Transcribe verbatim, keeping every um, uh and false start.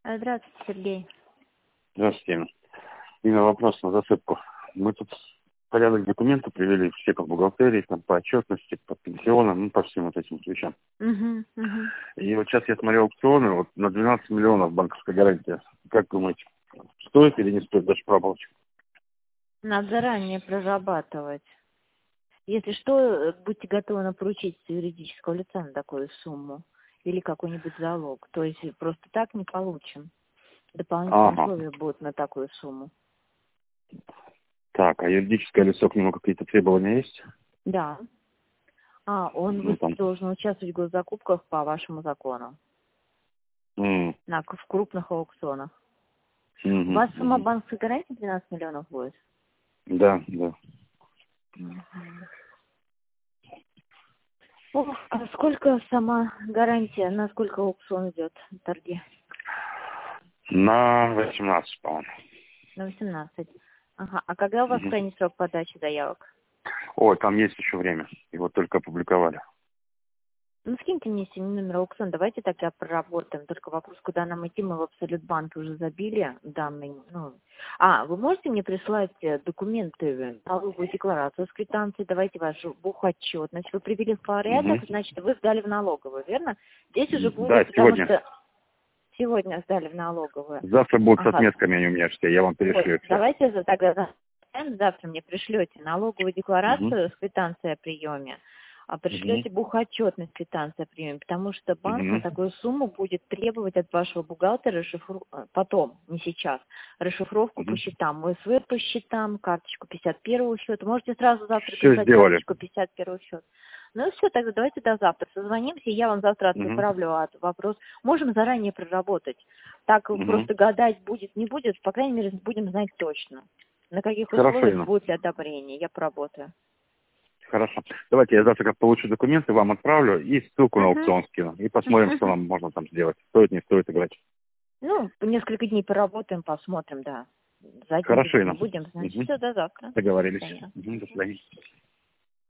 А, Здравствуйте, Сергей. Здравствуйте, Инна. Инна, вопрос на засыпку. Мы тут порядок документов привели, все по бухгалтерии, там, по отчетности, по пенсионам, ну, по всем вот этим вещам. Угу, угу. И вот сейчас я смотрел аукционы, вот на двенадцать миллионов банковская гарантия. Как думаете, стоит или не стоит даже пробовать? Надо заранее прорабатывать. Если что, будьте готовы на поручительство юридического лица на такую сумму. Или какой-нибудь залог. То есть просто так не получим. Дополнительные Ага. условия будут на такую сумму. Так, а юридическое лицо к нему какие-то требования есть? Да. А, он Ну, вы- там. должен участвовать в госзакупках по вашему закону. М, На, в крупных аукционах. У мгм, вас сама мгм. банковская гарантия двенадцать миллионов будет? Да, да. Мгм. Ох, а сколько сама гарантия, на сколько аукцион идет торги? На восемнадцать, по-моему. На восемнадцать. Ага. А когда у вас Мгм. крайний срок подачи заявок? О, там есть еще время. Его только опубликовали. Ну, скиньте мне сегодня номер аукциона. Давайте тогда проработаем. Только вопрос, куда нам идти, мы в Абсолютбанке уже забили данный. Ну. А, вы можете мне прислать э, документы, налоговую декларацию с квитанцией, давайте вашу бухотчетность. Вы привели в порядок, Мгм. значит, вы сдали в налоговую, верно? Здесь уже Да, будет, потому сегодня. что сегодня сдали в налоговую. Завтра будут с Ага. отметками они у меня все, я вам Вот, перешлю все. давайте за- тогда за- завтра мне пришлете налоговую Угу. декларацию с квитанцией о приеме, а Угу. пришлете бухотчетность квитанции о приеме, потому что банк на Угу. такую сумму будет требовать от вашего бухгалтера расшифру- э, потом, не сейчас, расшифровку по Угу. счетам, МСВ по счетам, карточку пятьдесят первого счета. Можете сразу завтра Все прислать сделали. карточку пятьдесят первого счета. Ну и все, тогда давайте до завтра созвонимся, и я вам завтра Угу. отправлю от вопрос. Можем заранее проработать. Так Угу. просто гадать будет, не будет, по крайней мере, будем знать точно. На каких Хорошо, условиях Инна. будет ли одобрение. Я поработаю. Хорошо. Давайте я завтра как получу документы, вам отправлю и ссылку на Угу. аукцион скину. И посмотрим, что нам можно там сделать. Стоит, не стоит играть. Ну, несколько дней поработаем, посмотрим, да. За один день Хорошо, не Инна. будем, значит, Угу. все, до завтра. До Договорились. свидания. Угу. До свидания.